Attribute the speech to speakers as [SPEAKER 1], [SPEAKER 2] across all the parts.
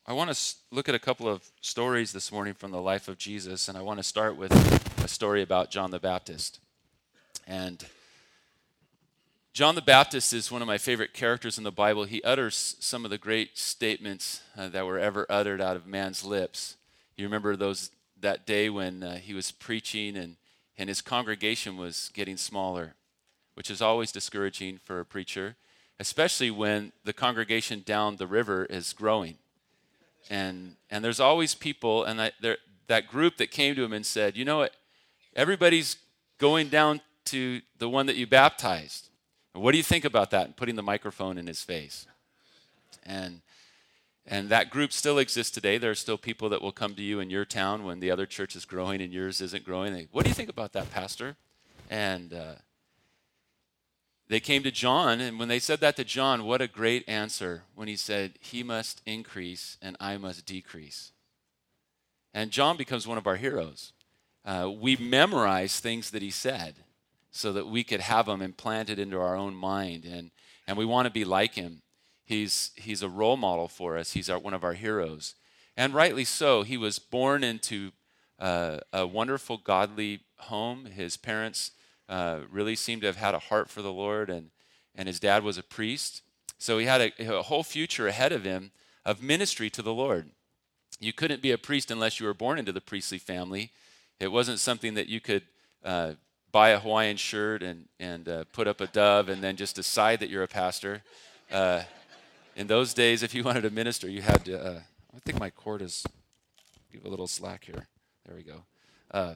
[SPEAKER 1] I want to look at a couple of stories this morning from the life of Jesus, and I want to start with a story about John the Baptist. And John the Baptist is one of my favorite characters in the Bible. He utters some of the great statements that were ever uttered out of man's lips. You remember that day when he was preaching and his congregation was getting smaller, which is always discouraging for a preacher, especially when the congregation down the river is growing. And there's always people, and that group that came to him and said, you know what, everybody's going down to the one that you baptized. What do you think about that? And putting the microphone in his face. And that group still exists today. There are still people that will come to you in your town when the other church is growing and yours isn't growing. What do you think about that, Pastor? And they came to John, and when they said that to John, what a great answer when he said, he must increase and I must decrease. And John becomes one of our heroes. We memorize things that he said so that we could have them implanted into our own mind, and we want to be like him. He's a role model for us. He's one of our heroes. And rightly so. He was born into a wonderful, godly home. His parents really seemed to have had a heart for the Lord, and his dad was a priest. So he had a whole future ahead of him of ministry to the Lord. You couldn't be a priest unless you were born into the priestly family. It wasn't something that you could buy a Hawaiian shirt and put up a dove and then just decide that you're a pastor. In those days, if you wanted to minister, you had to, I think my cord is, give a little slack here. There we go.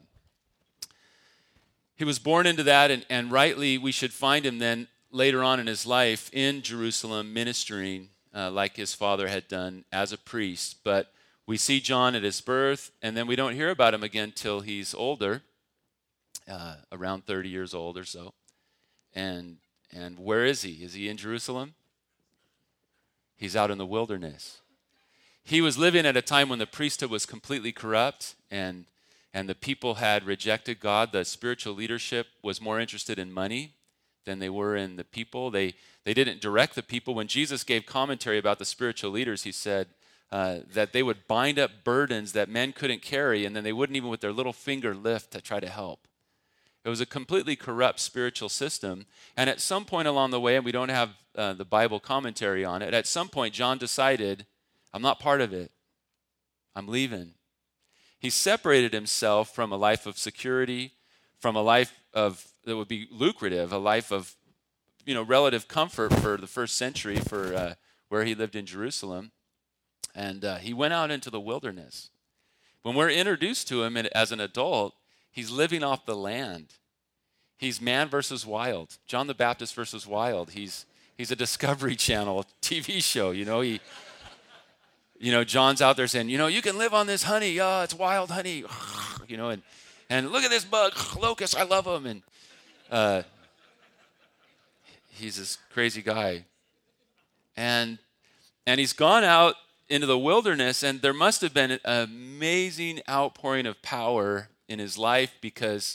[SPEAKER 1] He was born into that, and rightly we should find him then later on in his life in Jerusalem ministering like his father had done as a priest. But we see John at his birth, and then we don't hear about him again till he's older, around 30 years old or so. And where is he? Is he in Jerusalem? He's out in the wilderness. He was living at a time when the priesthood was completely corrupt, and the people had rejected God. The spiritual leadership was more interested in money than they were in the people. They didn't direct the people. When Jesus gave commentary about the spiritual leaders, he said that they would bind up burdens that men couldn't carry, and then they wouldn't even with their little finger lift to try to help. It was a completely corrupt spiritual system. And at some point along the way, and we don't have the Bible commentary on it, at some point John decided, I'm not part of it. I'm leaving. He separated himself from a life of security, from a life that would be lucrative, a life of relative comfort for the first century for where he lived in Jerusalem. And he went out into the wilderness. When we're introduced to him as an adult, he's living off the land. He's man versus wild. John the Baptist versus wild. He's a Discovery Channel TV show. John's out there saying, you can live on this honey. It's wild honey. And look at this bug, locust. I love him. And he's this crazy guy. And he's gone out into the wilderness, and there must have been an amazing outpouring of power in his life because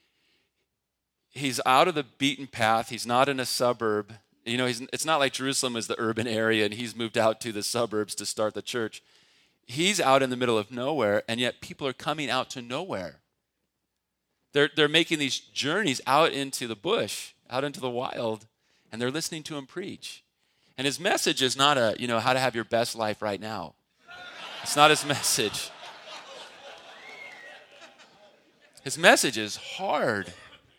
[SPEAKER 1] he's out of the beaten path. He's not in a suburb. It's not like Jerusalem is the urban area and he's moved out to the suburbs to start the church. He's out in the middle of nowhere, and yet people are coming out to nowhere. They're making these journeys out into the bush, out into the wild, and they're listening to him preach. And his message is not how to have your best life right now. It's not his message. His message is hard.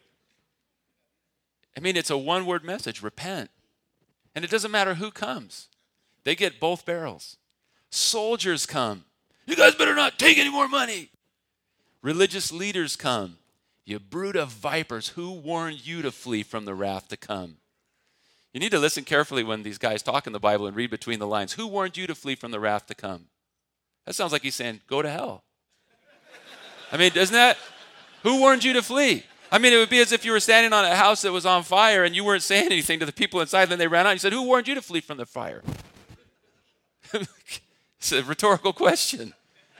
[SPEAKER 1] It's a one-word message, repent. And it doesn't matter who comes. They get both barrels. Soldiers come. You guys better not take any more money. Religious leaders come. You brood of vipers, who warned you to flee from the wrath to come? You need to listen carefully when these guys talk in the Bible and read between the lines. Who warned you to flee from the wrath to come? That sounds like he's saying, go to hell. Doesn't that? Who warned you to flee? It would be as if you were standing on a house that was on fire and you weren't saying anything to the people inside. Then they ran out and you said, who warned you to flee from the fire? It's a rhetorical question.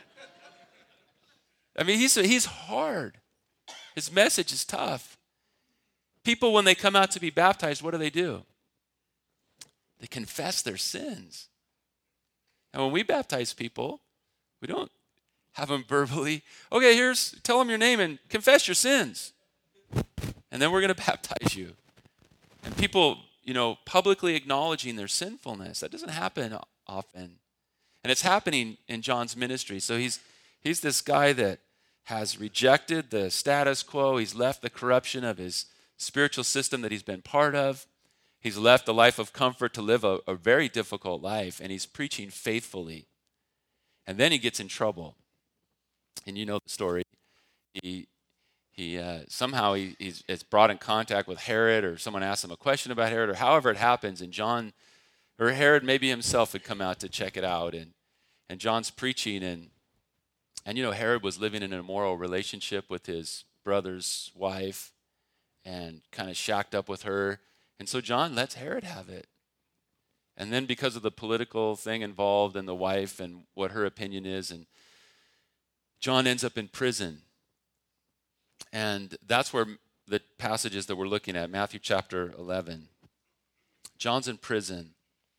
[SPEAKER 1] He's hard. His message is tough. People, when they come out to be baptized, what do? They confess their sins. And when we baptize people, we don't have them verbally, okay, tell them your name and confess your sins. And then we're going to baptize you. And people, publicly acknowledging their sinfulness, that doesn't happen often. And it's happening in John's ministry. So he's this guy that has rejected the status quo. He's left the corruption of his spiritual system that he's been part of. He's left the life of comfort to live a very difficult life, and he's preaching faithfully. And then he gets in trouble. And you know the story. He somehow he's brought in contact with Herod, or someone asks him a question about Herod, or however it happens, and Herod maybe himself had come out to check it out, and John's preaching, and Herod was living in an immoral relationship with his brother's wife and kind of shacked up with her. And so John lets Herod have it. And then because of the political thing involved and the wife and what her opinion is, and John ends up in prison. And that's where the passages that we're looking at, Matthew chapter 11. John's in prison.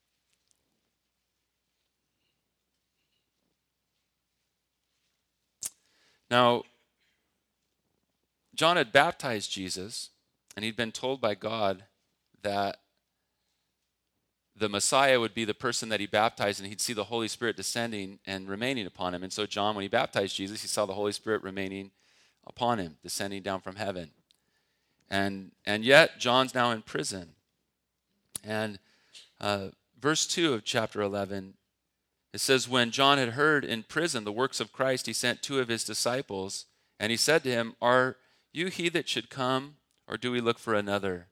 [SPEAKER 1] Now, John had baptized Jesus, and he'd been told by God that the Messiah would be the person that he baptized, and he'd see the Holy Spirit descending and remaining upon him. And so John, when he baptized Jesus, he saw the Holy Spirit remaining upon him, descending down from heaven. And yet, John's now in prison. And verse 2 of chapter 11, it says, when John had heard in prison the works of Christ, he sent 2 of his disciples, and he said to him, are you he that should come, or do we look for another?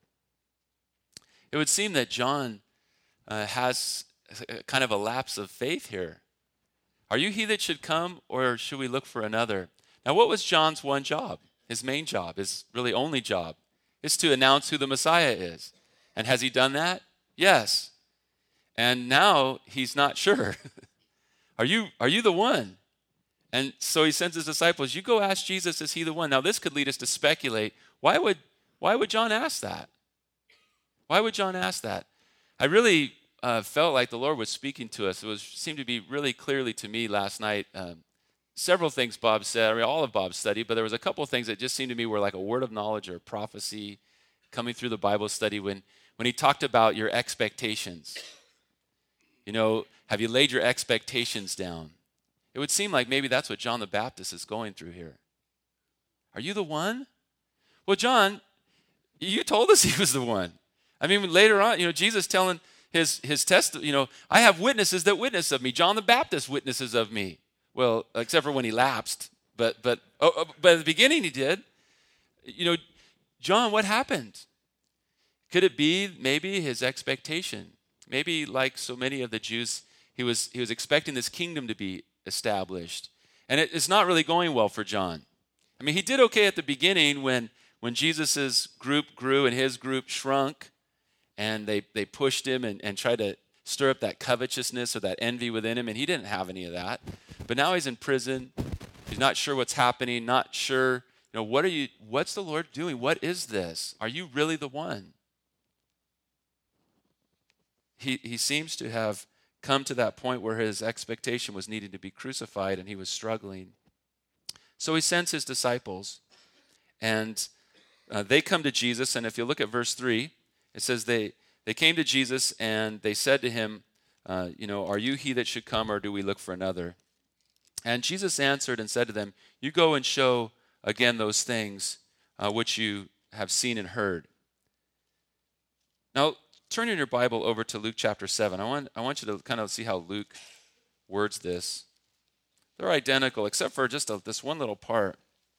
[SPEAKER 1] It would seem that John has kind of a lapse of faith here. Are you he that should come, or should we look for another? Now, what was John's one job? His main job, his really only job, is to announce who the Messiah is. And has he done that? Yes. And now he's not sure. Are you the one? And so he sends his disciples, you go ask Jesus, is he the one? Now, this could lead us to speculate, why would John ask that? Why would John ask that? I really felt like the Lord was speaking to us. It seemed to be really clearly to me last night. Several things Bob said, all of Bob's study, but there was a couple of things that just seemed to me were like a word of knowledge or a prophecy coming through the Bible study when he talked about your expectations. Have you laid your expectations down? It would seem like maybe that's what John the Baptist is going through here. Are you the one? Well, John, you told us he was the one. I mean, later on, Jesus telling his test, I have witnesses that witness of me. John the Baptist witnesses of me. Well, except for when he lapsed, but at the beginning he did. John, what happened? Could it be maybe his expectation? Maybe like so many of the Jews, he was expecting this kingdom to be established, and it's not really going well for John. I mean, he did okay at the beginning when Jesus's group grew and his group shrunk, and they pushed him and tried to stir up that covetousness or that envy within him, and he didn't have any of that. But now he's in prison. He's not sure what's happening, not sure, what's the Lord doing? What is this? Are you really the one? He seems to have come to that point where his expectation was needing to be crucified, and he was struggling. So he sends his disciples, and they come to Jesus, and if you look at verse 3, it says they came to Jesus, and they said to him, are you he that should come, or do we look for another? And Jesus answered and said to them, you go and show again those things which you have seen and heard. Now, turn in your Bible over to Luke chapter 7. I want you to kind of see how Luke words this. They're identical, except for just this one little part.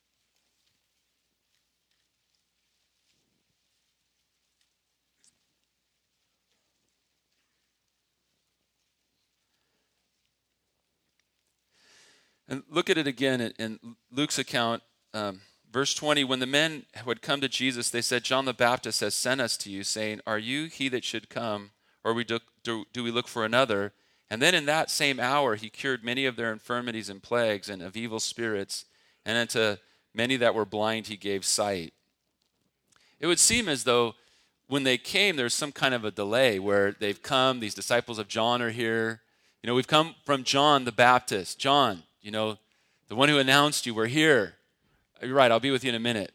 [SPEAKER 1] And look at it again in Luke's account, verse 20. When the men had come to Jesus, they said, John the Baptist has sent us to you, saying, are you he that should come, or do we look for another? And then in that same hour he cured many of their infirmities and plagues and of evil spirits, and unto many that were blind he gave sight. It would seem as though when they came, there's some kind of a delay where they've come, these disciples of John are here, We've come from John the Baptist. John, the one who announced you, we're here. You're right, I'll be with you in a minute.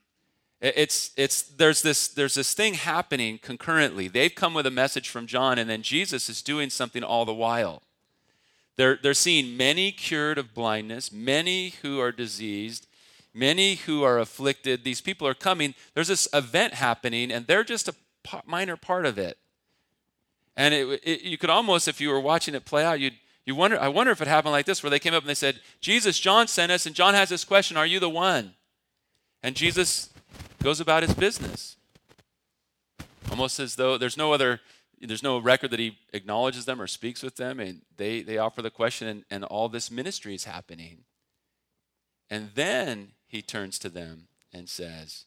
[SPEAKER 1] There's this thing happening concurrently. They've come with a message from John, and then Jesus is doing something all the while. They're seeing many cured of blindness, many who are diseased, many who are afflicted. These people are coming. There's this event happening, and they're just a minor part of it. And you could almost, if you were watching it play out, you wonder. I wonder if it happened like this, where they came up and they said, "Jesus, John sent us, and John has this question: Are you the one?" And Jesus goes about his business, almost as though there's no record that he acknowledges them or speaks with them, and they offer the question, and all this ministry is happening. And then he turns to them and says,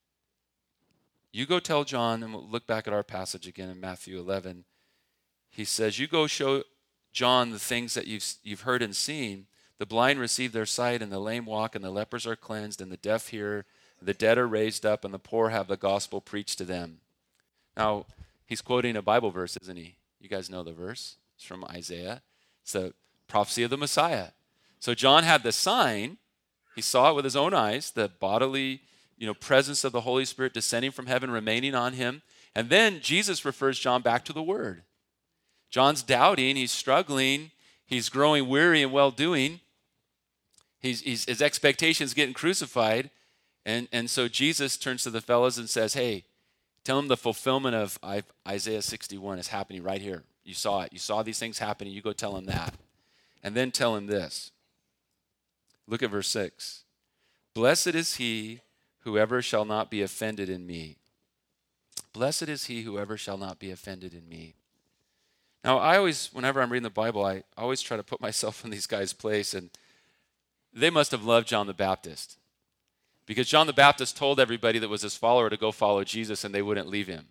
[SPEAKER 1] "You go tell John," and we'll look back at our passage again in Matthew 11. He says, "You go show John the things that you've heard and seen. The blind receive their sight, and the lame walk, and the lepers are cleansed, and the deaf hear, the dead are raised up, and the poor have the gospel preached to them." Now, he's quoting a Bible verse, isn't he? You guys know the verse. It's from Isaiah. It's the prophecy of the Messiah. So John had the sign. He saw it with his own eyes, the bodily, presence of the Holy Spirit descending from heaven, remaining on him. And then Jesus refers John back to the Word. John's doubting. He's struggling. He's growing weary in well-doing. His expectations getting crucified. And so Jesus turns to the fellows and says, "Hey, tell them the fulfillment of Isaiah 61 is happening right here. You saw it. You saw these things happening. You go tell him that. And then tell him this." Look at verse 6. "Blessed is he whoever shall not be offended in me. Blessed is he whoever shall not be offended in me." Now, whenever I'm reading the Bible, I always try to put myself in these guys' place, and they must have loved John the Baptist, because John the Baptist told everybody that was his follower to go follow Jesus, and they wouldn't leave him.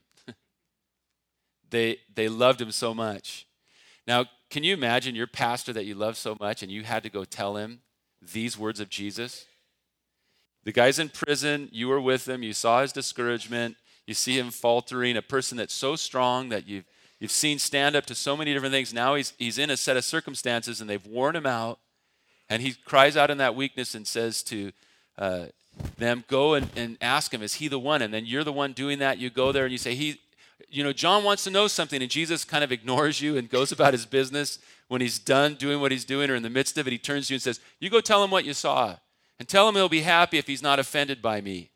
[SPEAKER 1] They loved him so much. Now, can you imagine your pastor that you love so much, and you had to go tell him these words of Jesus? The guy's in prison, you were with him, you saw his discouragement, you see him faltering, a person that's so strong that you've seen stand up to so many different things. Now he's in a set of circumstances, and they've worn him out, and he cries out in that weakness and says to them, "Go and ask him, is he the one?" And then you're the one doing that. You go there and you say, John wants to know something, and Jesus kind of ignores you and goes about his business. When he's done doing what he's doing or in the midst of it, he turns to you and says, "You go tell him what you saw, and tell him he'll be happy if he's not offended by me."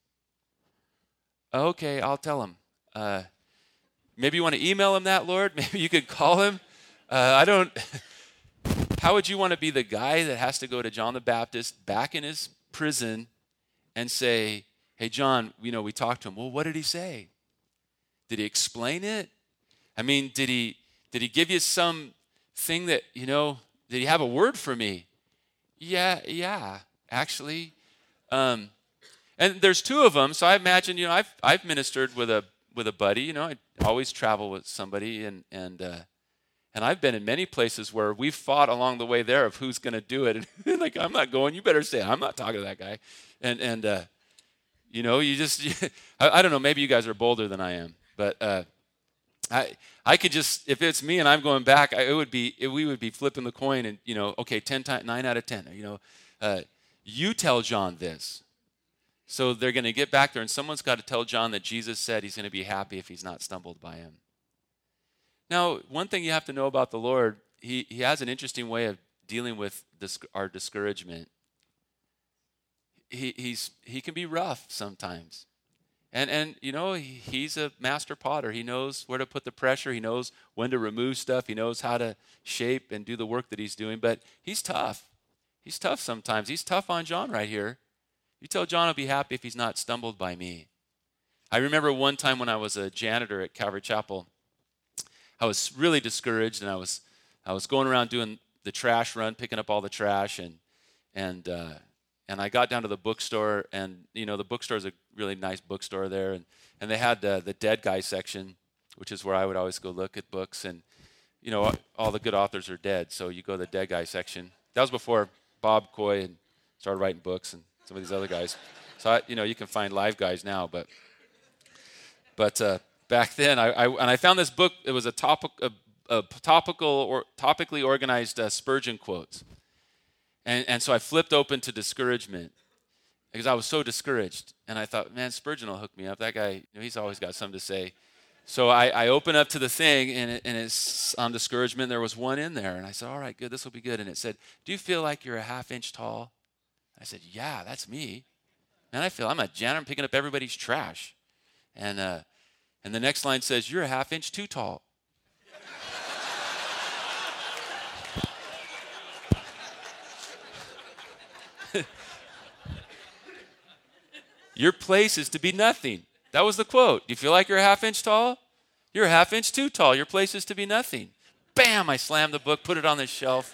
[SPEAKER 1] "Okay, I'll tell him." Maybe you want to email him that, Lord? Maybe you could call him? How would you want to be the guy that has to go to John the Baptist back in his prison and say, "Hey, John, we talked to him." "Well, what did he say? Did he explain it? I mean, did he give you some thing that, did he have a word for me?" Yeah, actually. And there's two of them, so I imagine, I've ministered with a buddy. I always travel with somebody, and I've been in many places where we've fought along the way there of who's going to do it. And like, "I'm not going. You better say, I'm not talking to that guy." And you just, I don't know. Maybe you guys are bolder than I am, but I could just, if it's me and I'm going back, we would be flipping the coin, and okay, 9 out of 10. You tell John this. So they're going to get back there, and someone's got to tell John that Jesus said he's going to be happy if he's not stumbled by him. Now, one thing you have to know about the Lord, he has an interesting way of dealing with our discouragement. He can be rough sometimes. And he's a master potter. He knows where to put the pressure. He knows when to remove stuff. He knows how to shape and do the work that he's doing. But he's tough. He's tough sometimes. He's tough on John right here. You tell John he'll be happy if he's not stumbled by me. I remember one time when I was a janitor at Calvary Chapel, I was really discouraged, and I was going around doing the trash run, picking up all the trash, and I got down to the bookstore, and the bookstore is a really nice bookstore there, and they had the dead guy section, which is where I would always go look at books, and all the good authors are dead, so you go to the dead guy section. That was before Bob Coy and started writing books, and some of these other guys. So you can find live guys now, but back then I found this book. It was a topically organized Spurgeon quotes. And so I flipped open to discouragement because I was so discouraged. And I thought, man, Spurgeon will hook me up. That guy, he's always got something to say. So I open up to the thing, and it's on discouragement. There was one in there. And I said, all right, good, this will be good. And it said, do you feel like you're a half inch tall? I said, yeah, that's me. Man, I feel I'm a janitor. I'm picking up everybody's trash. And the next line says, you're a half inch too tall. Your place is to be nothing. That was the quote. Do you feel like you're a half inch tall? You're a half inch too tall. Your place is to be nothing. Bam! I slammed the book, put it on the shelf.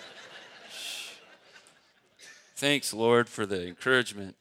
[SPEAKER 1] Thanks, Lord, for the encouragement.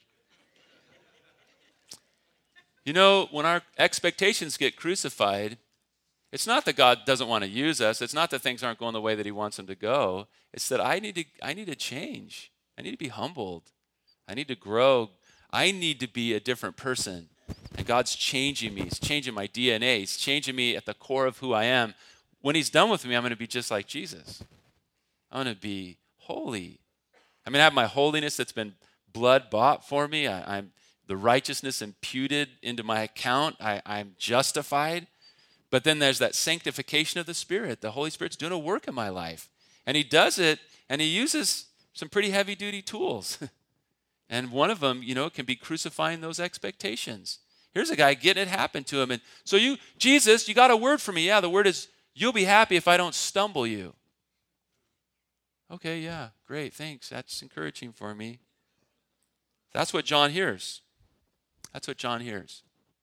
[SPEAKER 1] You know, when our expectations get crucified, it's not that God doesn't want to use us. It's not that things aren't going the way that he wants them to go. It's that I need to change. I need to be humbled. I need to grow. I need to be a different person. And God's changing me. He's changing my DNA. He's changing me at the core of who I am. When he's done with me, I'm going to be just like Jesus. I'm going to be holy. I'm going to have my holiness that's been blood bought for me. I'm the righteousness imputed into my account. I'm justified. But then there's that sanctification of the Spirit. The Holy Spirit's doing a work in my life. And he does it, and he uses some pretty heavy-duty tools. And one of them, can be crucifying those expectations. Here's a guy getting it happen to him. And so Jesus, you got a word for me. Yeah, the word is, you'll be happy if I don't stumble you. Okay, yeah, great, thanks. That's encouraging for me. That's what John hears. That's what John hears.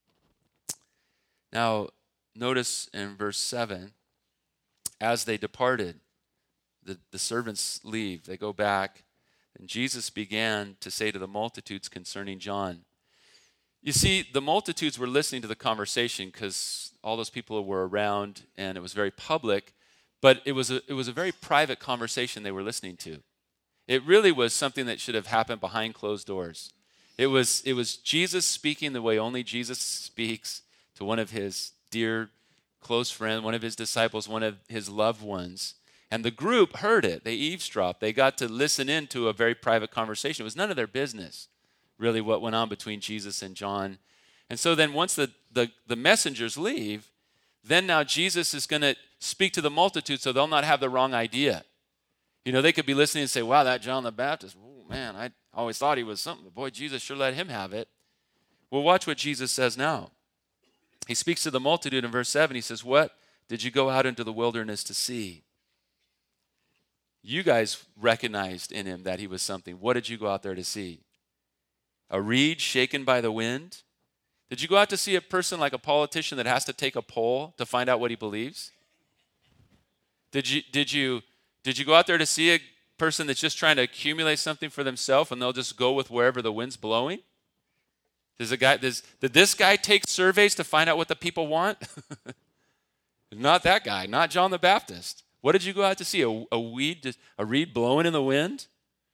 [SPEAKER 1] Now, notice in verse 7, as they departed, the servants leave. They go back. And Jesus began to say to the multitudes concerning John. You see, the multitudes were listening to the conversation because all those people were around and it was very public, but it was a very private conversation they were listening to. It really was something that should have happened behind closed doors. It was Jesus speaking the way only Jesus speaks to one of his dear close friend, one of his disciples, one of his loved ones. And the group heard it. They eavesdropped. They got to listen in to a very private conversation. It was none of their business, really, what went on between Jesus and John. And so then once the messengers leave, then now Jesus is going to speak to the multitude so they'll not have the wrong idea. They could be listening and say, wow, that John the Baptist, oh, man, I always thought he was something. But boy, Jesus sure let him have it. Well, watch what Jesus says now. He speaks to the multitude in verse 7. He says, what did you go out into the wilderness to see? You guys recognized in him that he was something. What did you go out there to see? A reed shaken by the wind? Did you go out to see a person like a politician that has to take a poll to find out what he believes? Did you go out there to see a person that's just trying to accumulate something for themselves and they'll just go with wherever the wind's blowing? Did this guy take surveys to find out what the people want? Not that guy, not John the Baptist. What did you go out to see? A reed blowing in the wind?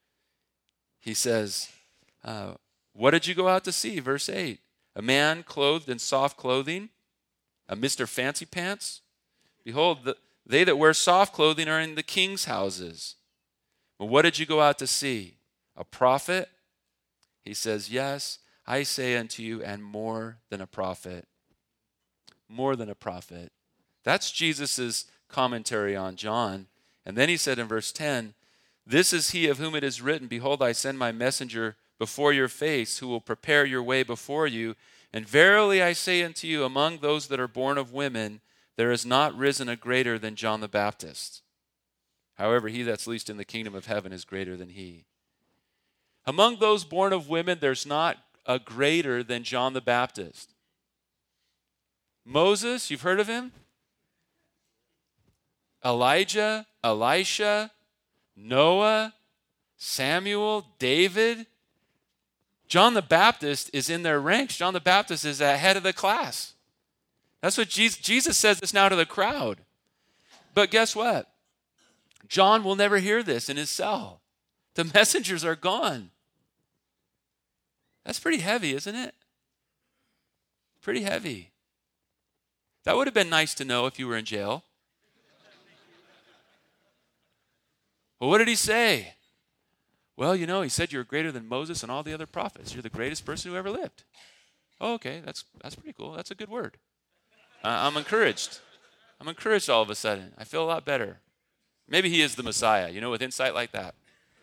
[SPEAKER 1] He says, what did you go out to see? Verse 8. A man clothed in soft clothing, a Mr. Fancy Pants. Behold, they that wear soft clothing are in the king's houses. Well, what did you go out to see? A prophet? He says, yes, I say unto you, and more than a prophet. More than a prophet. That's Jesus's commentary on John. And then he said in verse 10, this is he of whom it is written, behold, I send my messenger before your face, who will prepare your way before you. And verily I say unto you, among those that are born of women, there is not risen a greater than John the Baptist. However, he that's least in the kingdom of heaven is greater than he. Among those born of women, there's not a greater than John the Baptist. Moses, you've heard of him? Elijah, Elisha, Noah, Samuel, David. John the Baptist is in their ranks. John the Baptist is ahead of the class. That's what Jesus says this now to the crowd. But guess what? John will never hear this in his cell. The messengers are gone. That's pretty heavy, isn't it? Pretty heavy. That would have been nice to know if you were in jail. Well, what did he say? Well, he said you're greater than Moses and all the other prophets. You're the greatest person who ever lived. Oh, okay, that's pretty cool. That's a good word. I'm encouraged. I'm encouraged all of a sudden. I feel a lot better. Maybe he is the Messiah, with insight like that.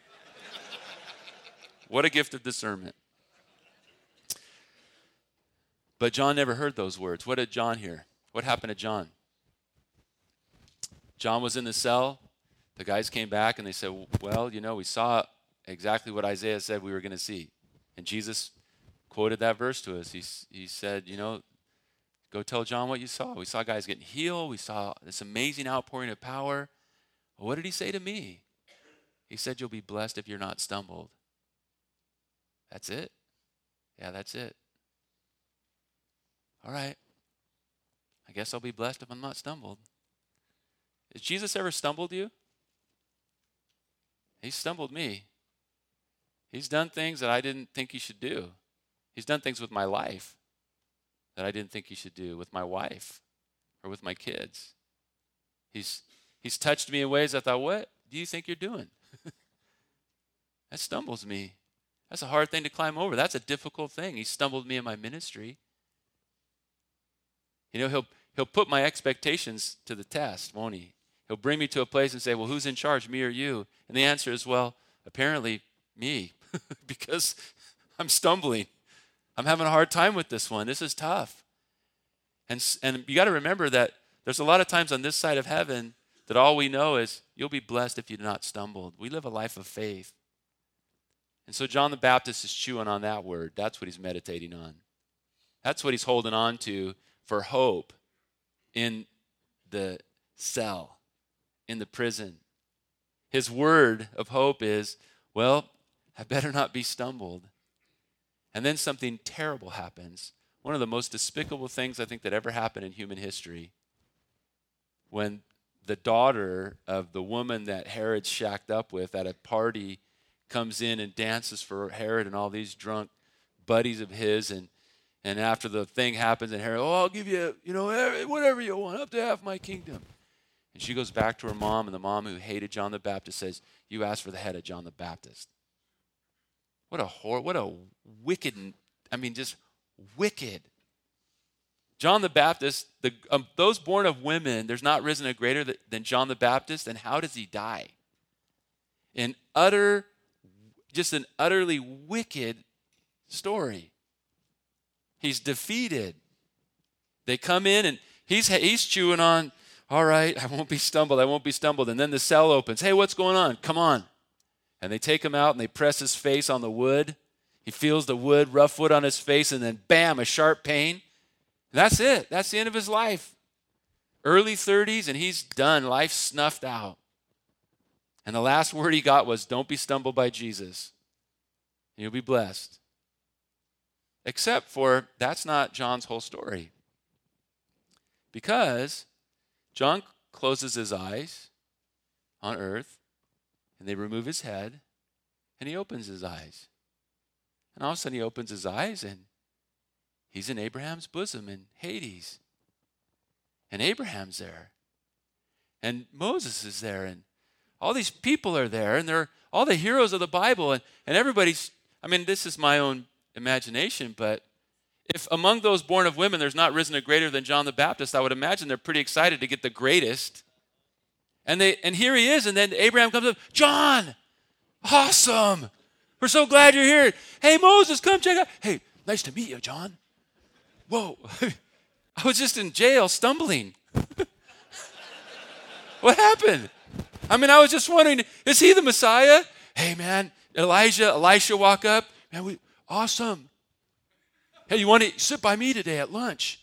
[SPEAKER 1] What a gift of discernment. But John never heard those words. What did John hear? What happened to John? John was in the cell. The guys came back and they said, well, we saw exactly what Isaiah said we were going to see. And Jesus quoted that verse to us. He said, go tell John what you saw. We saw guys getting healed. We saw this amazing outpouring of power. Well, what did he say to me? He said, you'll be blessed if you're not stumbled. That's it? Yeah, that's it. All right. I guess I'll be blessed if I'm not stumbled. Has Jesus ever stumbled you? He stumbled me. He's done things that I didn't think he should do. He's done things with my life that I didn't think he should do, with my wife or with my kids. He's touched me in ways I thought, what do you think you're doing? That stumbles me. That's a hard thing to climb over. That's a difficult thing. He stumbled me in my ministry. He'll put my expectations to the test, won't he? He'll bring me to a place and say, well, who's in charge, me or you? And the answer is, well, apparently me, because I'm stumbling. I'm having a hard time with this one. This is tough. And you got to remember that there's a lot of times on this side of heaven that all we know is you'll be blessed if you're not stumbled. We live a life of faith. And so John the Baptist is chewing on that word. That's what he's meditating on. That's what he's holding on to for hope in the cell, in the prison. His word of hope is, well, I better not be stumbled. And then something terrible happens. One of the most despicable things I think that ever happened in human history. When the daughter of the woman that Herod shacked up with at a party comes in and dances for Herod and all these drunk buddies of his, and after the thing happens, and Herod, I'll give you, whatever you want, up to half my kingdom. And she goes back to her mom, and the mom who hated John the Baptist says, you asked for the head of John the Baptist. What a wicked, just wicked. John the Baptist, those born of women, there's not risen a greater than John the Baptist. And how does he die? An utterly wicked story. He's defeated. They come in and he's chewing on, all right, I won't be stumbled. And then the cell opens. Hey, what's going on? Come on. And they take him out and they press his face on the wood. He feels the wood, rough wood on his face, and then bam, a sharp pain. That's it. That's the end of his life. Early 30s, and he's done. Life snuffed out. And the last word he got was, don't be stumbled by Jesus. You'll be blessed. Except for that's not John's whole story. Because John closes his eyes on earth, and they remove his head, and he opens his eyes. And all of a sudden he opens his eyes, and he's in Abraham's bosom in Hades. And Abraham's there. And Moses is there, and all these people are there, and they're all the heroes of the Bible, and everybody's, this is my own imagination, but if among those born of women there's not risen a greater than John the Baptist, I would imagine they're pretty excited to get the greatest. And here he is, and then Abraham comes up, John, awesome. We're so glad you're here. Hey, Moses, come check out. Hey, nice to meet you, John. Whoa, I was just in jail stumbling. What happened? I was just wondering, is he the Messiah? Hey, man, Elisha walk up. Man, awesome. Hey, you want to sit by me today at lunch?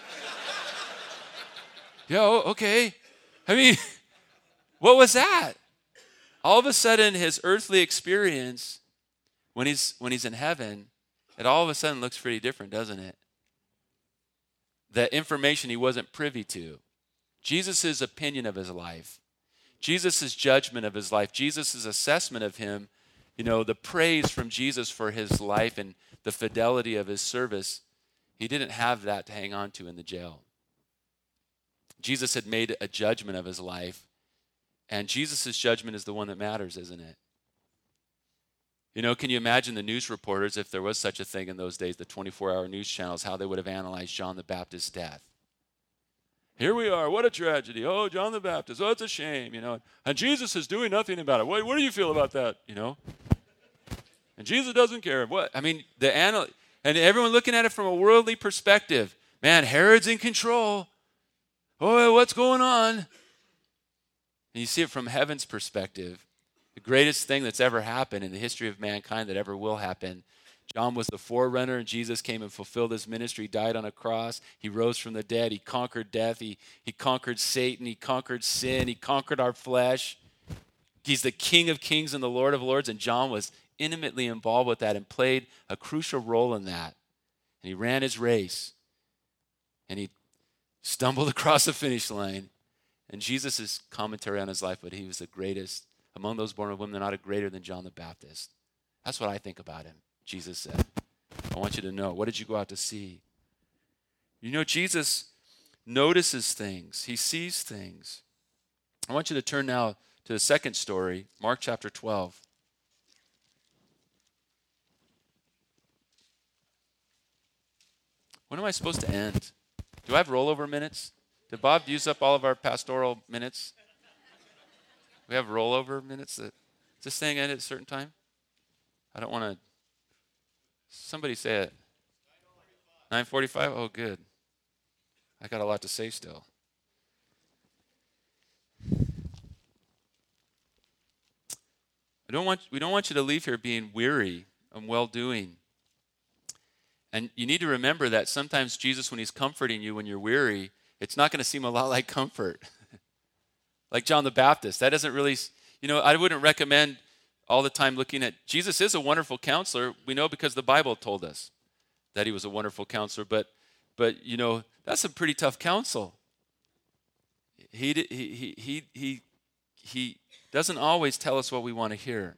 [SPEAKER 1] Yeah, okay. What was that? All of a sudden, his earthly experience, when he's in heaven, it all of a sudden looks pretty different, doesn't it? The information he wasn't privy to. Jesus' opinion of his life. Jesus' judgment of his life. Jesus' assessment of him. The praise from Jesus for his life and the fidelity of his service. He didn't have that to hang on to in the jail. Jesus had made a judgment of his life. And Jesus' judgment is the one that matters, isn't it? You know, can you imagine the news reporters, if there was such a thing in those days, the 24-hour news channels, how they would have analyzed John the Baptist's death? Here we are, what a tragedy. Oh, John the Baptist, oh, it's a shame, you know. And Jesus is doing nothing about it. What do you feel about that, you know? And Jesus doesn't care. What? I mean, and everyone looking at it from a worldly perspective. Man, Herod's in control. Oh, what's going on? And you see it from heaven's perspective. The greatest thing that's ever happened in the history of mankind that ever will happen. John was the forerunner, and Jesus came and fulfilled his ministry. He died on a cross. He rose from the dead. He conquered death. He conquered Satan. He conquered sin. He conquered our flesh. He's the King of kings and the Lord of lords, and John was intimately involved with that and played a crucial role in that. And he ran his race, and he stumbled across the finish line. And Jesus' commentary on his life, but he was the greatest. Among those born of women, not a greater than John the Baptist. That's what I think about him, Jesus said. I want you to know. What did you go out to see? You know, Jesus notices things. He sees things. I want you to turn now to the second story, Mark chapter 12. When am I supposed to end? Do I have rollover minutes? Did Bob use up all of our pastoral minutes? We have rollover minutes. Does this thing end at a certain time? I don't want to. Somebody say it. 9:45? Oh, good. I got a lot to say still. We don't want you to leave here being weary and well-doing. And you need to remember that sometimes Jesus, when he's comforting you when you're weary, it's not going to seem a lot like comfort. Like John the Baptist. That doesn't really, I wouldn't recommend all the time looking at, Jesus is a wonderful counselor. We know because the Bible told us that he was a wonderful counselor. But that's a pretty tough counsel. He doesn't always tell us what we want to hear.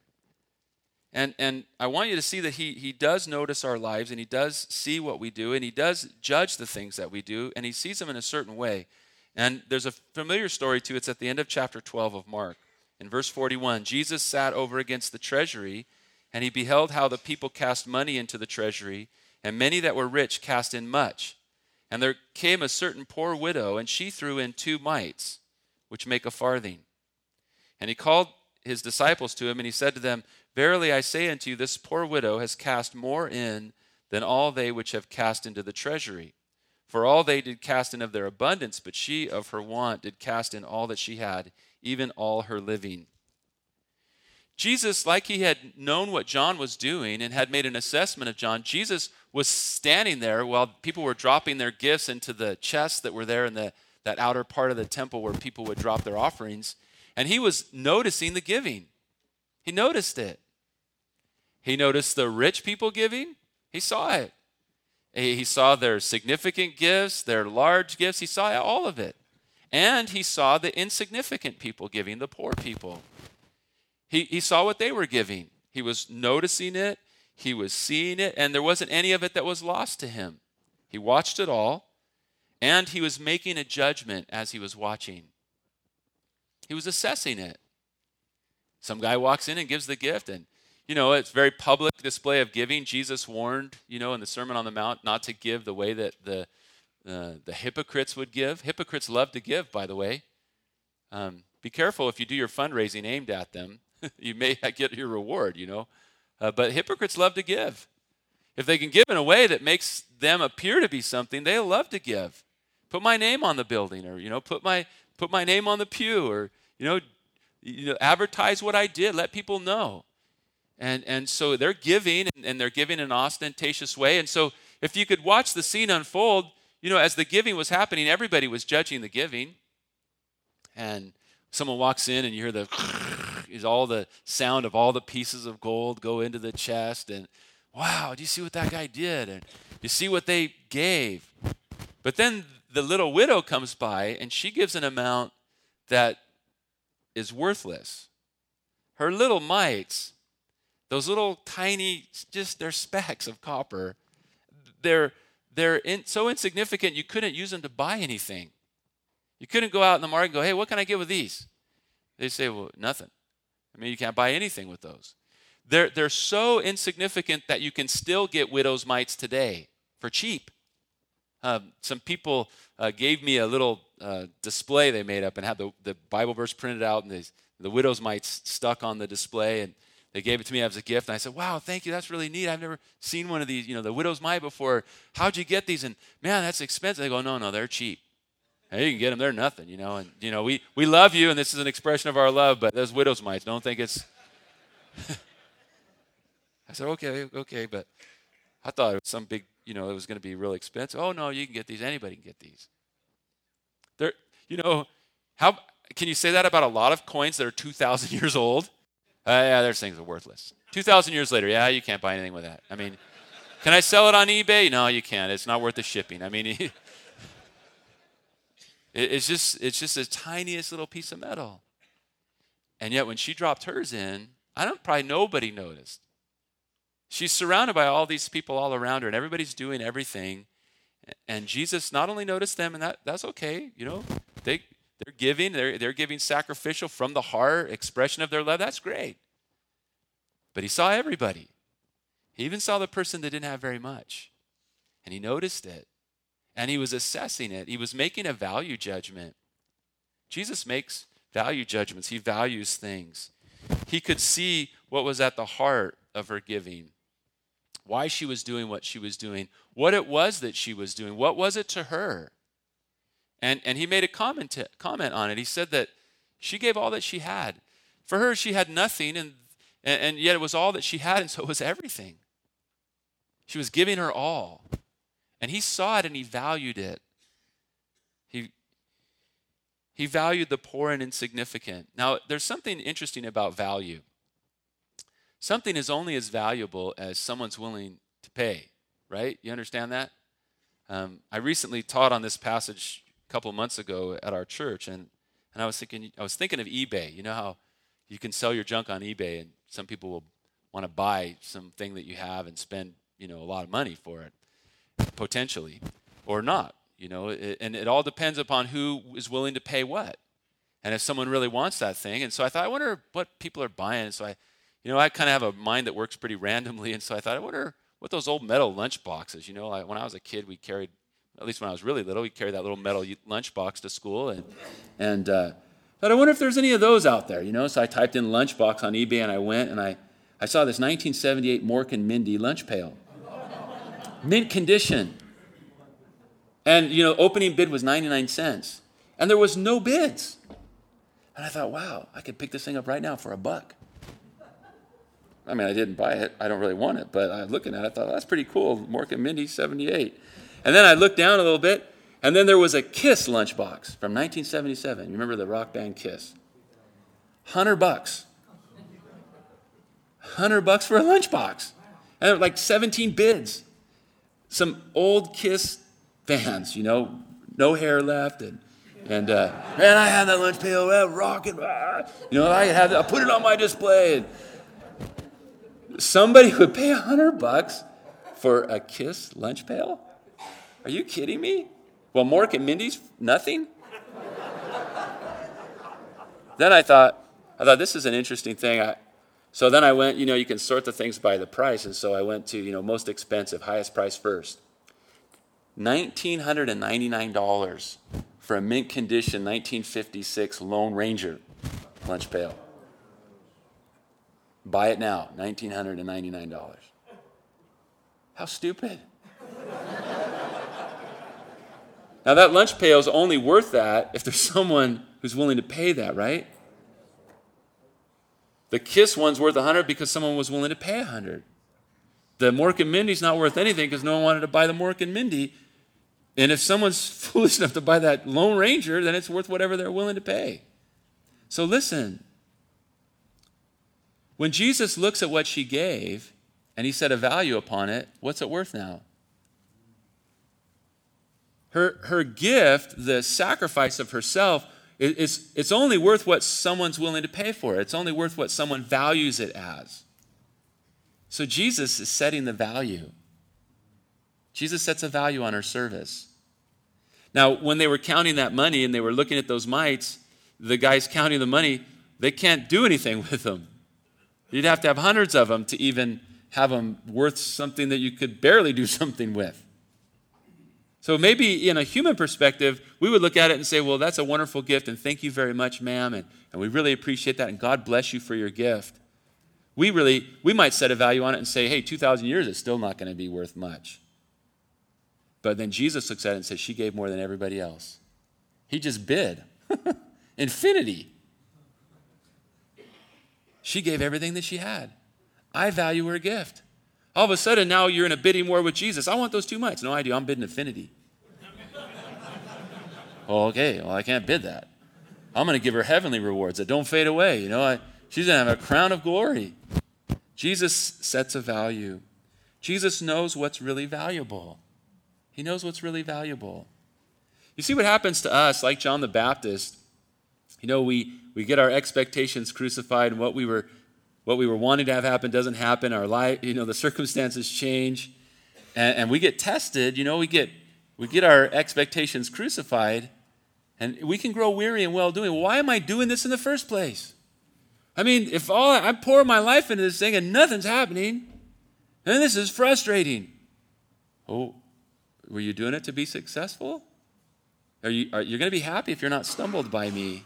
[SPEAKER 1] And I want you to see that he does notice our lives, and he does see what we do, and he does judge the things that we do, and he sees them in a certain way. And there's a familiar story too. It's at the end of chapter 12 of Mark. In verse 41, Jesus sat over against the treasury, and he beheld how the people cast money into the treasury, and many that were rich cast in much. And there came a certain poor widow, and she threw in 2 mites, which make a farthing. And he called his disciples to him, and he said to them, Verily I say unto you, this poor widow has cast more in than all they which have cast into the treasury. For all they did cast in of their abundance, but she of her want did cast in all that she had, even all her living. Jesus, like he had known what John was doing and had made an assessment of John, Jesus was standing there while people were dropping their gifts into the chests that were there in that outer part of the temple where people would drop their offerings. And he was noticing the giving. He noticed it. He noticed the rich people giving. He saw it. He saw their significant gifts, their large gifts. He saw all of it. And he saw the insignificant people giving, the poor people. He saw what they were giving. He was noticing it. He was seeing it. And there wasn't any of it that was lost to him. He watched it all. And he was making a judgment as he was watching. He was assessing it. Some guy walks in and gives the gift, and it's very public display of giving. Jesus warned, in the Sermon on the Mount, not to give the way that the hypocrites would give. Hypocrites love to give, by the way. Be careful if you do your fundraising aimed at them. You may get your reward, But hypocrites love to give. If they can give in a way that makes them appear to be something, they love to give. Put my name on the building, or put my name on the pew, or advertise what I did. Let people know. And so they're giving, and they're giving in an ostentatious way. And so if you could watch the scene unfold, as the giving was happening, everybody was judging the giving. And someone walks in, and you hear is all the sound of all the pieces of gold go into the chest. And wow, do you see what that guy did? And you see what they gave. But then the little widow comes by, and she gives an amount that is worthless. Her little mites, those little tiny, they're specks of copper. They're so insignificant you couldn't use them to buy anything. You couldn't go out in the market and go, hey, what can I get with these? They say, well, nothing. I mean, you can't buy anything with those. They're so insignificant that you can still get widow's mites today for cheap. Some people gave me a little display they made up and had the Bible verse printed out and the widow's mites stuck on the display, and they gave it to me as a gift. And I said, wow, thank you. That's really neat. I've never seen one of these, the widow's mite before. How'd you get these? And man, that's expensive. They go, no, they're cheap. Hey, you can get them. They're nothing, And, we love you, and this is an expression of our love, but those widow's mites, don't think it's... I said, okay, but I thought it was some big, it was going to be really expensive. Oh, no, you can get these. Anybody can get these. They're, how can you say that about a lot of coins that are 2,000 years old? Yeah, those things are worthless. 2,000 years later, yeah, you can't buy anything with that. I mean, can I sell it on eBay? No, you can't. It's not worth the shipping. I mean, it's just the tiniest little piece of metal. And yet when she dropped hers in, probably nobody noticed. She's surrounded by all these people all around her, and everybody's doing everything. And Jesus not only noticed them, and that's okay, they're giving, they're giving sacrificial from the heart, expression of their love. That's great. But he saw everybody. He even saw the person that didn't have very much. And he noticed it. And he was assessing it. He was making a value judgment. Jesus makes value judgments. He values things. He could see what was at the heart of her giving, why she was doing what she was doing, what it was that she was doing, what was it to her. And he made a comment on it. He said that she gave all that she had. For her, she had nothing, and yet it was all that she had, and so it was everything. She was giving her all. And he saw it and he valued it. He valued the poor and insignificant. Now, there's something interesting about value. Something is only as valuable as someone's willing to pay, right? You understand that? I recently taught on this passage a couple of months ago at our church, and I was thinking of eBay. You know how you can sell your junk on eBay, and some people will want to buy something that you have and spend, a lot of money for it, potentially, or not. And it all depends upon who is willing to pay what, and if someone really wants that thing. And so I thought, I wonder what people are buying. And so I kind of have a mind that works pretty randomly, and so I thought, I wonder what those old metal lunch boxes. When I was a kid, we carried, at least when I was really little, we carried that little metal lunch box to school, and thought, I wonder if there's any of those out there. So I typed in lunchbox on eBay, and I went and I saw this 1978 Mork and Mindy lunch pail, mint condition, and opening bid was 99 cents, and there was no bids, and I thought, wow, I could pick this thing up right now for $1. I mean, I didn't buy it. I don't really want it. But I was looking at it. I thought, that's pretty cool. Mork and Mindy, 78. And then I looked down a little bit, and then there was a Kiss lunchbox from 1977. You remember the rock band Kiss? $100. $100 for a lunchbox. And there were like 17 bids. Some old Kiss fans, no hair left. And man, I had that lunch pail, rocking. I put it on my display. And somebody would pay $100 for a Kiss lunch pail? Are you kidding me? Well, Mork and Mindy's nothing? Then I thought this is an interesting thing. So then I went, you can sort the things by the price. And so I went to, most expensive, highest price first. $1,999 for a mint condition 1956 Lone Ranger lunch pail. Buy it now, $1,999. How stupid. Now that lunch pail is only worth that if there's someone who's willing to pay that, right? The Kiss one's worth $100 because someone was willing to pay $100. The Mork and Mindy's not worth anything because no one wanted to buy the Mork and Mindy. And if someone's foolish enough to buy that Lone Ranger, then it's worth whatever they're willing to pay. So listen. When Jesus looks at what she gave and he set a value upon it, what's it worth now? Her gift, the sacrifice of herself, it's only worth what someone's willing to pay for it. It's only worth what someone values it as. So Jesus is setting the value. Jesus sets a value on her service. Now, when they were counting that money and they were looking at those mites, the guys counting the money, they can't do anything with them. You'd have to have hundreds of them to even have them worth something that you could barely do something with. So maybe in a human perspective, we would look at it and say, well, that's a wonderful gift, and thank you very much, ma'am, and we really appreciate that, and God bless you for your gift. We might set a value on it and say, hey, 2,000 years is still not going to be worth much. But then Jesus looks at it and says, she gave more than everybody else. He just bid. Infinity. She gave everything that she had. I value her gift. All of a sudden, now you're in a bidding war with Jesus. I want those too much. No, I do. I'm bidding infinity. Well, okay. Well, I can't bid that. I'm going to give her heavenly rewards that don't fade away. She's going to have a crown of glory. Jesus sets a value. Jesus knows what's really valuable. He knows what's really valuable. You see what happens to us, like John the Baptist. We get our expectations crucified, and what we were wanting to have happen doesn't happen. Our life, the circumstances change, and we get tested. We get our expectations crucified, and we can grow weary in well-doing. Why am I doing this in the first place? If I pour my life into this thing and nothing's happening, then this is frustrating. Oh, were you doing it to be successful? Are you going to be happy if you're not stumbled by me?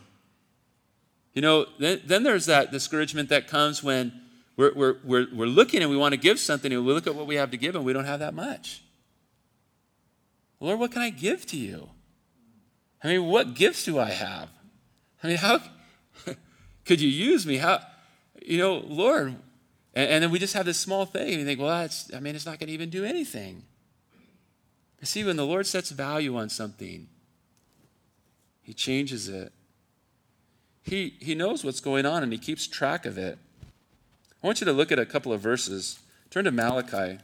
[SPEAKER 1] Then there's that discouragement that comes when we're looking and we want to give something, and we look at what we have to give and we don't have that much. Lord, what can I give to you? What gifts do I have? How could you use me? Lord. And then we just have this small thing, and you think, well, it's not going to even do anything. But see, when the Lord sets value on something, he changes it. He knows what's going on, and he keeps track of it. I want you to look at a couple of verses. Turn to Malachi.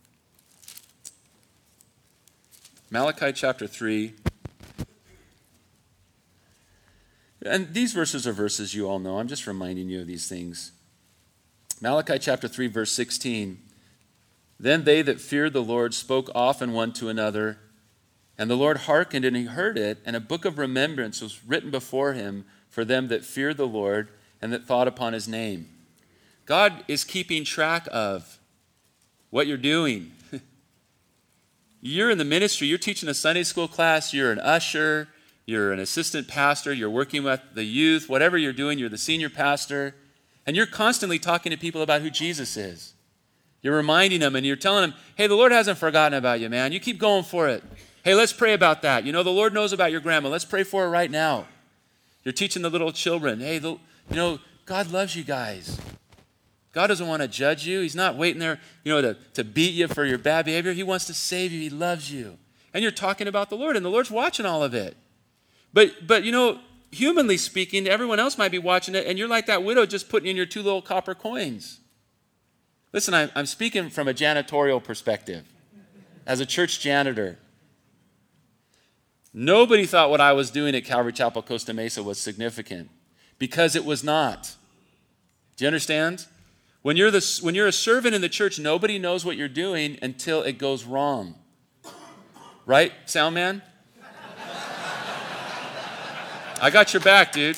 [SPEAKER 1] Malachi chapter 3. And these verses are verses you all know. I'm just reminding you of these things. Malachi chapter 3, verse 16. Then they that feared the Lord spoke often one to another, and the Lord hearkened, and he heard it, and a book of remembrance was written before him for them that feared the Lord and that thought upon his name. God is keeping track of what you're doing. You're in the ministry. You're teaching a Sunday school class. You're an usher. You're an assistant pastor. You're working with the youth. Whatever you're doing, you're the senior pastor. And you're constantly talking to people about who Jesus is. You're reminding them, and you're telling them, hey, the Lord hasn't forgotten about you, man. You keep going for it. Hey, let's pray about that. The Lord knows about your grandma. Let's pray for her right now. You're teaching the little children, hey, God loves you guys. God doesn't want to judge you. He's not waiting there, to beat you for your bad behavior. He wants to save you. He loves you. And you're talking about the Lord, and the Lord's watching all of it. But humanly speaking, everyone else might be watching it, and you're like that widow just putting in your 2 little copper coins. Listen, I'm speaking from a janitorial perspective. As a church janitor, nobody thought what I was doing at Calvary Chapel, Costa Mesa was significant, because it was not. Do you understand? When you're a servant in the church, nobody knows what you're doing until it goes wrong. Right, sound man? I got your back, dude.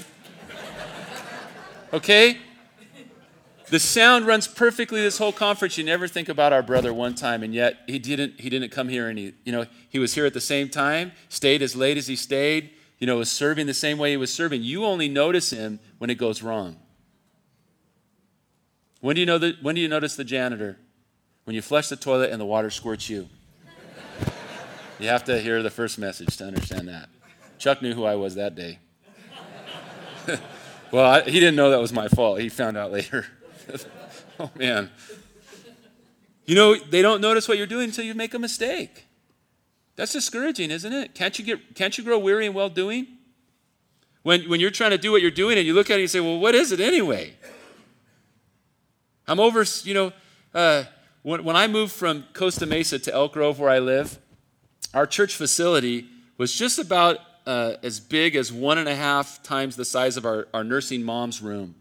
[SPEAKER 1] Okay? The sound runs perfectly this whole conference. You never think about our brother one time, and yet he didn't come here, and he was here at the same time, stayed as late as he stayed, was serving the same way he was serving. You only notice him when it goes wrong. When do you notice the janitor? When you flush the toilet and the water squirts you. You have to hear the first message to understand that. Chuck knew who I was that day. Well, he didn't know that was my fault. He found out later. Oh, man. They don't notice what you're doing until you make a mistake. That's discouraging, isn't it? Can't you grow weary in well-doing? When you're trying to do what you're doing and you look at it and you say, well, what is it anyway? I'm over, when I moved from Costa Mesa to Elk Grove where I live, our church facility was just about as big as 1.5 times the size of our nursing mom's room.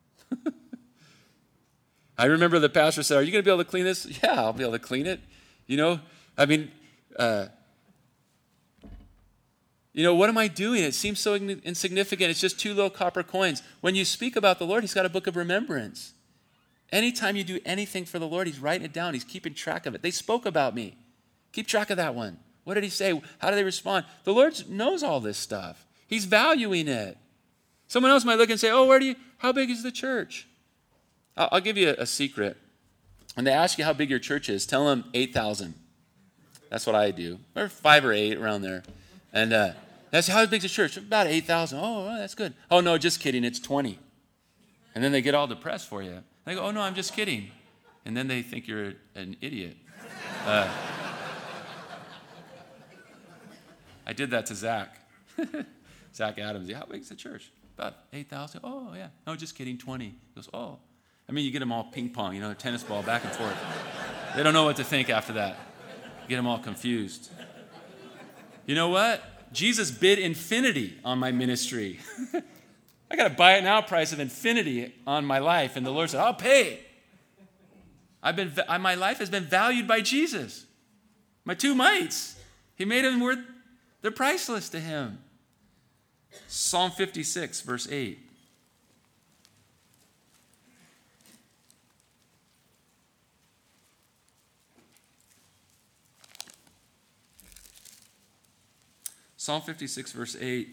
[SPEAKER 1] I remember the pastor said, are you going to be able to clean this? Yeah, I'll be able to clean it. What am I doing? It seems so insignificant. It's just 2 little copper coins. When you speak about the Lord, he's got a book of remembrance. Anytime you do anything for the Lord, he's writing it down. He's keeping track of it. They spoke about me. Keep track of that one. What did he say? How did they respond? The Lord knows all this stuff. He's valuing it. Someone else might look and say, how big is the church? I'll give you a secret. When they ask you how big your church is, tell them 8,000. That's what I do. Or 5 or 8, around there. And that's how big is the church? About 8,000. Oh, that's good. Oh, no, just kidding. It's 20. And then they get all depressed for you. They go, oh, no, I'm just kidding. And then they think you're an idiot. I did that to Zach. Zach Adams. How big is the church? About 8,000. Oh, yeah. No, just kidding. 20. He goes, oh. You get them all ping pong, a tennis ball back and forth. They don't know what to think after that. Get them all confused. You know what? Jesus bid infinity on my ministry. I got a buy it now price of infinity on my life. And the Lord said, I'll pay. My life has been valued by Jesus. My 2 mites. He made them worth, they're priceless to him. Psalm 56, verse 8. Psalm 56, verse 8.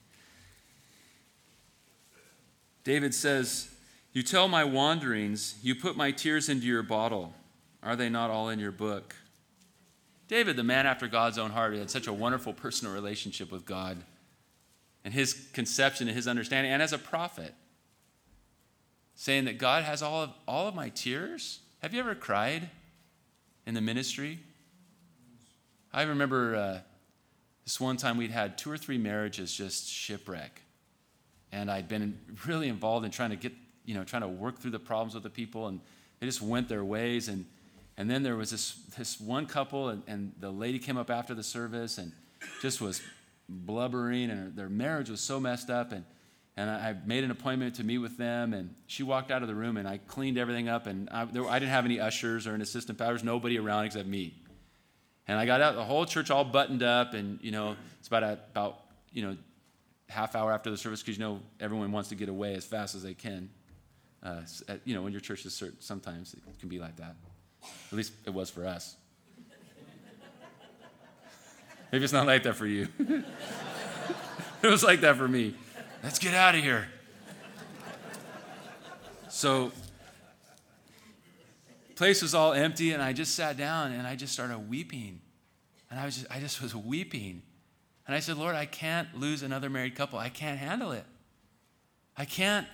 [SPEAKER 1] David says, you tell my wanderings, you put my tears into your bottle. Are they not all in your book? David, the man after God's own heart, had such a wonderful personal relationship with God and his conception and his understanding, and as a prophet, saying that God has all of my tears. Have you ever cried in the ministry? I remember this one time we'd had 2 or 3 marriages just shipwreck. And I'd been really involved in trying to work through the problems with the people, and they just went their ways. And then there was this one couple, and the lady came up after the service and just was blubbering, and their marriage was so messed up. And I made an appointment to meet with them, and she walked out of the room, and I cleaned everything up, and I didn't have any ushers or an assistant. There was nobody around except me. And I got out, the whole church all buttoned up, and, it's about half hour after the service, because, everyone wants to get away as fast as they can. When your church is certain, sometimes it can be like that. At least it was for us. Maybe it's not like that for you. It was like that for me. Let's get out of here. So, place was all empty, and I just sat down, and I just started weeping. And I just was weeping. And I said, Lord, I can't lose another married couple. I can't handle it. I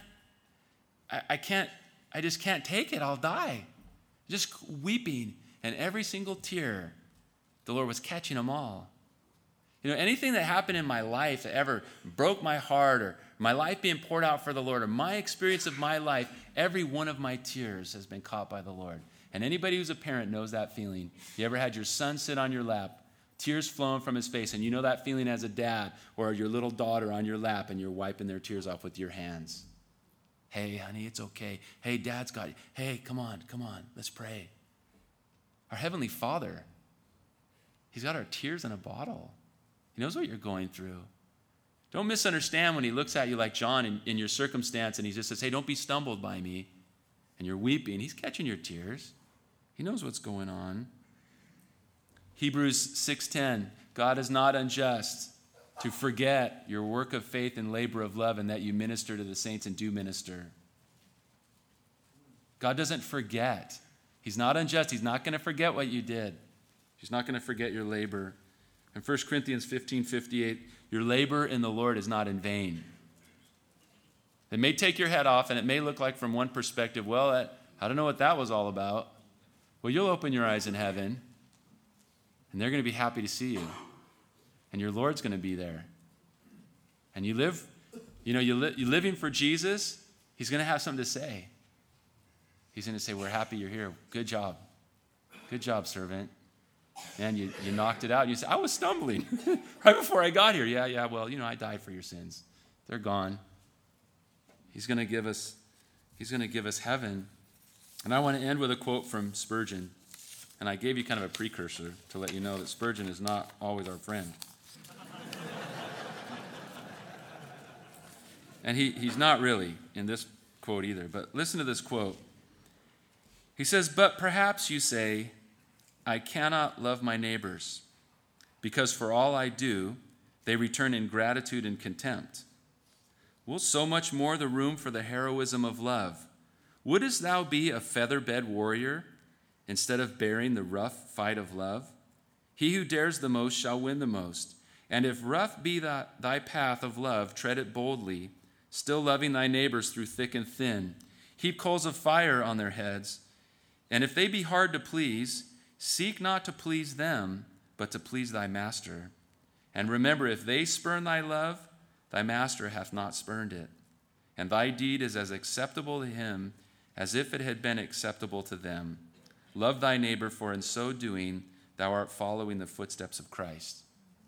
[SPEAKER 1] just can't take it. I'll die. Just weeping. And every single tear, the Lord was catching them all. Anything that happened in my life that ever broke my heart, or my life being poured out for the Lord, or my experience of my life, every one of my tears has been caught by the Lord. And anybody who's a parent knows that feeling. You ever had your son sit on your lap, tears flowing from his face, and you know that feeling as a dad, or your little daughter on your lap, and you're wiping their tears off with your hands. Hey, honey, it's okay. Hey, Dad's got you. Hey, come on, let's pray. Our Heavenly Father, he's got our tears in a bottle. He knows what you're going through. Don't misunderstand when he looks at you like John in your circumstance, and he just says, hey, don't be stumbled by me. And you're weeping. He's catching your tears. He knows what's going on. Hebrews 6:10, God is not unjust to forget your work of faith and labor of love, and that you minister to the saints and do minister. God doesn't forget. He's not unjust. He's not going to forget what you did. He's not going to forget your labor. In 1 Corinthians 15:58, your labor in the Lord is not in vain. It may take your head off, and it may look like from one perspective, well, I don't know what that was all about. Well, you'll open your eyes in heaven, and they're going to be happy to see you. And your Lord's going to be there. And you live, you're living for Jesus, he's going to have something to say. He's going to say, we're happy you're here. Good job. Good job, servant. Man, you knocked it out. You said, I was stumbling right before I got here. Yeah, well, I died for your sins. They're gone. He's going to give us heaven. And I want to end with a quote from Spurgeon. And I gave you kind of a precursor to let you know that Spurgeon is not always our friend. And he's not really in this quote either, but listen to this quote. He says, "But perhaps you say, I cannot love my neighbors, because for all I do, they return ingratitude and contempt. Well, so much more the room for the heroism of love. Wouldst thou be a feather-bed warrior instead of bearing the rough fight of love? He who dares the most shall win the most. And if rough be thy path of love, tread it boldly, still loving thy neighbors through thick and thin. Heap coals of fire on their heads. And if they be hard to please, seek not to please them, but to please thy master. And remember, if they spurn thy love, thy master hath not spurned it. And thy deed is as acceptable to him as if it had been acceptable to them. Love thy neighbor, for in so doing thou art following the footsteps of Christ."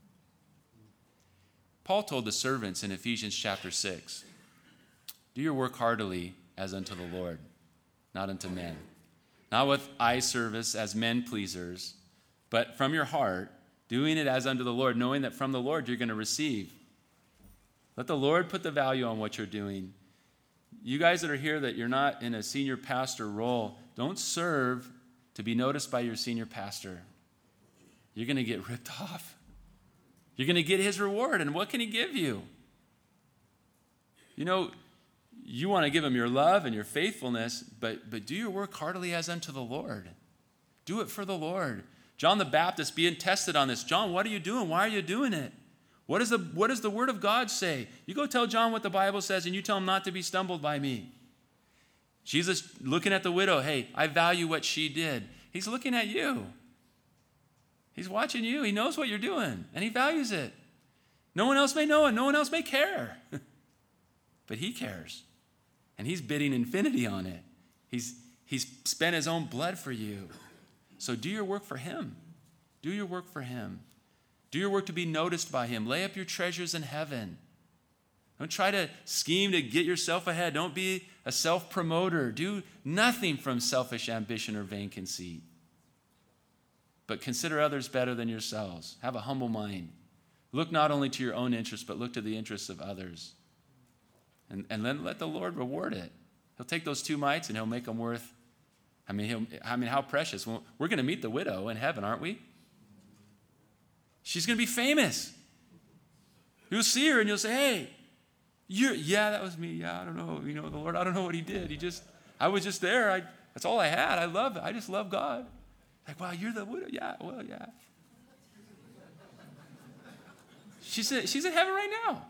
[SPEAKER 1] Paul told the servants in Ephesians chapter 6, "Do your work heartily as unto the Lord, not unto men. Not with eye service as men pleasers, but from your heart, doing it as unto the Lord, knowing that from the Lord you're going to receive." Let the Lord put the value on what you're doing. You guys that are here that you're not in a senior pastor role, don't serve to be noticed by your senior pastor. You're going to get ripped off. You're going to get his reward, and what can he give you? You know, you want to give him your love and your faithfulness, but do your work heartily as unto the Lord. Do it for the Lord. John the Baptist being tested on this. John, what are you doing? Why are you doing it? What does the word of God say? You go tell John what the Bible says, and you tell him not to be stumbled by me. Jesus looking at the widow, hey, I value what she did. He's looking at you. He's watching you. He knows what you're doing, and he values it. No one else may know it. No one else may care. But he cares, and he's bidding infinity on it. He's spent his own blood for you. So do your work for him. Do your work for him. Do your work to be noticed by him. Lay up your treasures in heaven. Don't try to scheme to get yourself ahead. Don't be a self-promoter. Do nothing from selfish ambition or vain conceit. But consider others better than yourselves. Have a humble mind. Look not only to your own interests, but look to the interests of others. And then let the Lord reward it. He'll take those 2 mites and he'll make them worth, how precious. Well, we're going to meet the widow in heaven, aren't we? She's going to be famous. You'll see her and you'll say, hey, yeah, that was me. Yeah, I don't know. The Lord, I don't know what he did. I was just there. That's all I had. I love it. I just love God. Like, wow, you're the widow? Yeah, well, yeah. She's in heaven right now.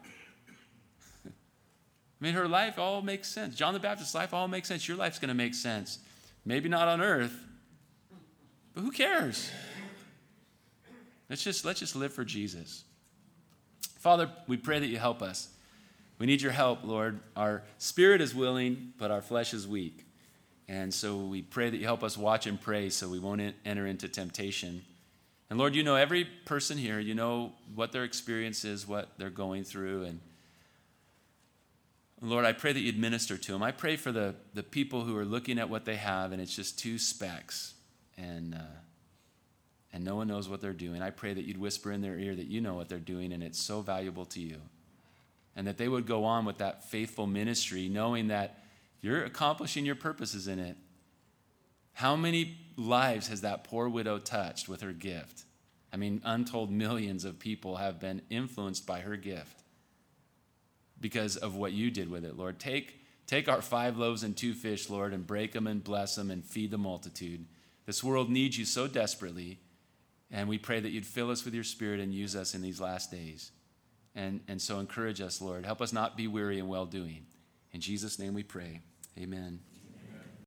[SPEAKER 1] Her life all makes sense. John the Baptist's life all makes sense. Your life's going to make sense. Maybe not on earth, but who cares? Let's just live for Jesus. Father, we pray that you help us. We need your help, Lord. Our spirit is willing, but our flesh is weak. And so we pray that you help us watch and pray so we won't enter into temptation. And Lord, you know every person here. You know what their experience is, what they're going through. And Lord, I pray that you'd minister to them. I pray for the people who are looking at what they have and it's just 2 specks and no one knows what they're doing. I pray that you'd whisper in their ear that you know what they're doing and it's so valuable to you. And that they would go on with that faithful ministry knowing that you're accomplishing your purposes in it. How many lives has that poor widow touched with her gift? Untold millions of people have been influenced by her gift because of what you did with it, Lord. Take our 5 loaves and 2 fish, Lord, and break them and bless them and feed the multitude. This world needs you so desperately, and we pray that you'd fill us with your Spirit and use us in these last days. And so encourage us, Lord. Help us not be weary in well-doing. In Jesus' name we pray. Amen.